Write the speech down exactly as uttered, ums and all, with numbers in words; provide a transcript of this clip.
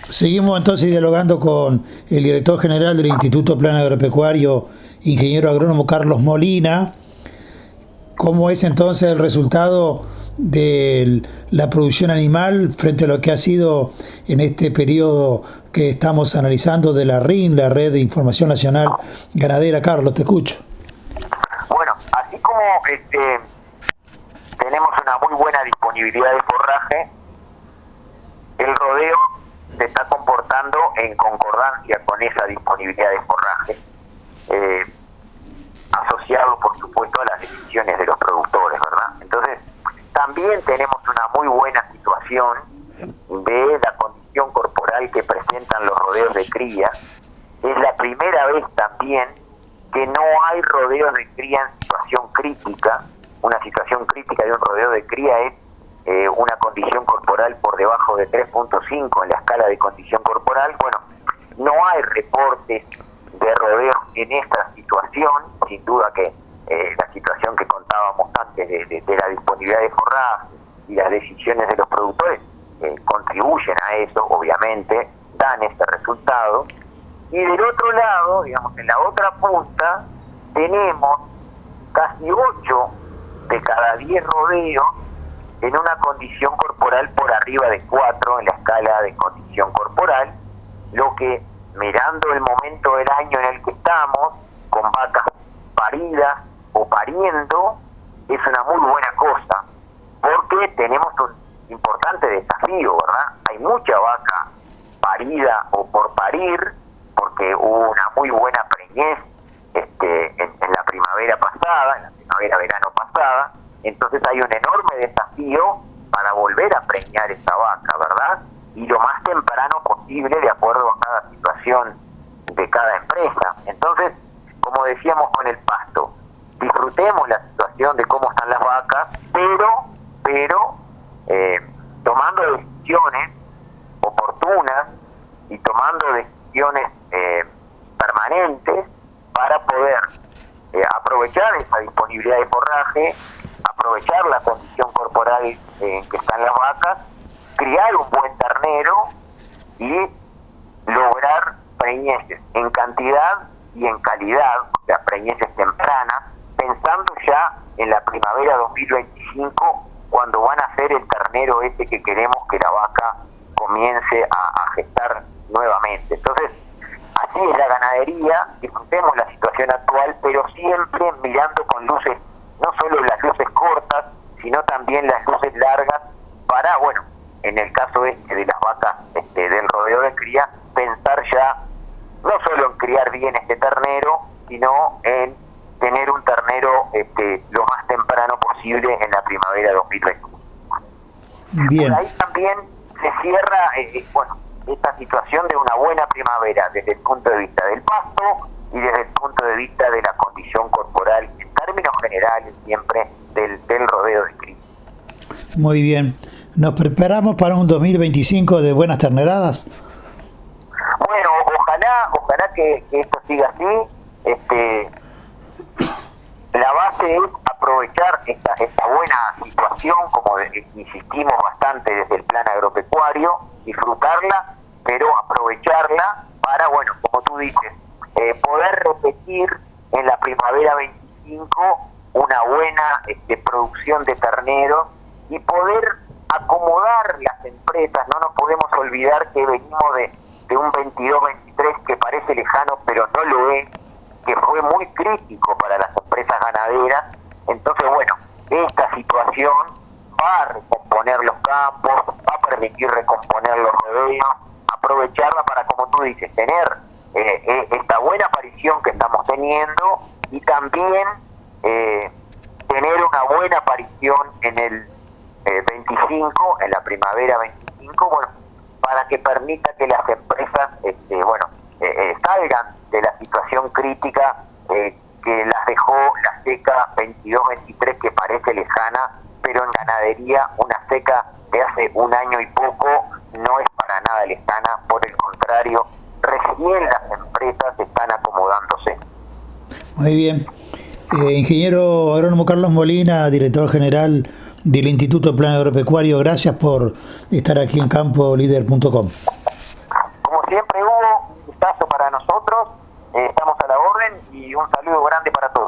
Seguimos entonces dialogando con el director general del Instituto Plan Agropecuario, ingeniero agrónomo Carlos Molina. ¿Cómo es entonces el resultado de la producción animal frente a lo que ha sido en este periodo que estamos analizando de la R I N, la Red de Información Nacional Ganadera? Carlos, te escucho. Bueno, así como este, tenemos una muy buena disponibilidad de forraje, el rodeo se está comportando en concordancia con esa disponibilidad de forraje, eh, asociado por supuesto a las decisiones de los productores, ¿verdad? Entonces, también tenemos una muy buena situación de la condición corporal que presentan los rodeos de cría. Es la primera vez también que no hay rodeos de cría en situación crítica. Una situación crítica de un rodeo de cría es eh, una condición corporal por debajo de tres punto cinco en la escala de condición corporal. Bueno, no hay reportes de rodeos en esta situación. Sin duda que eh, la situación que contábamos antes de, de, de la disponibilidad de forraje y las decisiones de los productores eh, contribuyen a eso, obviamente, dan este resultado. Y del otro lado, digamos, en la otra punta, tenemos casi ocho de cada diez rodeos en una condición corporal por arriba de cuatro en la escala de condición corporal, lo que, mirando el momento del año en el que estamos, con vacas paridas o pariendo, es una muy buena cosa, porque tenemos un importante desafío, ¿verdad? Hay mucha vaca parida o por parir, porque hubo una muy buena preñez este, en, en la primavera pasada, en la primavera-verano pasada. Entonces hay un enorme desafío para volver a preñar esa vaca, ¿verdad? Y lo más temprano posible, de acuerdo a cada situación de cada empresa. Entonces, como decíamos con el pasto, disfrutemos la situación de cómo están las vacas, pero, pero eh, tomando decisiones oportunas y tomando decisiones eh, permanentes para poder eh, aprovechar esa disponibilidad de forraje, aprovechar la condición corporal eh, en que están las vacas, criar un buen ternero y lograr preñeces en cantidad y en calidad, o sea, preñeces tempranas, pensando ya en la primavera dos mil veinticinco, cuando van a ser el ternero ese que queremos que la vaca comience a, a gestar nuevamente. Entonces, así es la ganadería, disfrutemos la situación actual, pero siempre mirando con luces, no solo las luces cortas, sino también las luces largas, para, bueno, en el caso este de las vacas este, del rodeo de cría, pensar ya no solo en criar bien este ternero, sino en tener un ternero este, lo más temprano posible en la primavera dos mil veintiuno. Bien. Por ahí también se cierra, eh, bueno, esta situación de una buena primavera desde el punto de vista del pasto y desde el punto de vista de la condición corporal, en términos generales siempre, del, del rodeo de cría. Muy bien. ¿Nos preparamos para un dos mil veinticinco de buenas terneradas? Bueno, ojalá, ojalá que, que esto siga así. Este, la base es aprovechar esta, esta buena situación, como de, insistimos bastante desde el plan agropecuario, disfrutarla, pero aprovecharla para, bueno, como tú dices, eh, poder repetir en la primavera veinticinco una buena este, producción de terneros y poder acomodar las empresas. No nos podemos olvidar que venimos de, de un veintidós veintitrés que parece lejano, pero no lo es, que fue muy crítico para las empresas ganaderas. Entonces, bueno, esta situación va a recomponer los campos, va a permitir recomponer los rodeos, aprovecharla para, como tú dices, tener eh, eh, esta buena aparición que estamos teniendo y también eh, tener una buena aparición en el eh, veinticinco, en la primavera veinticinco, bueno, para que permita que las empresas, este, bueno, eh, eh, salgan de la situación crítica eh, que las dejó la seca veintidós veintitrés, que parece lejana, pero en ganadería una seca de hace un año y poco no es para nada lejana, por el contrario, recién las empresas están acomodándose. Muy bien. Eh, ingeniero agrónomo Carlos Molina, director general del Instituto Plan Agropecuario, gracias por estar aquí en campo líder punto com. siempre, Hugo, un gustazo para nosotros, eh, estamos a la orden y un saludo grande para todos.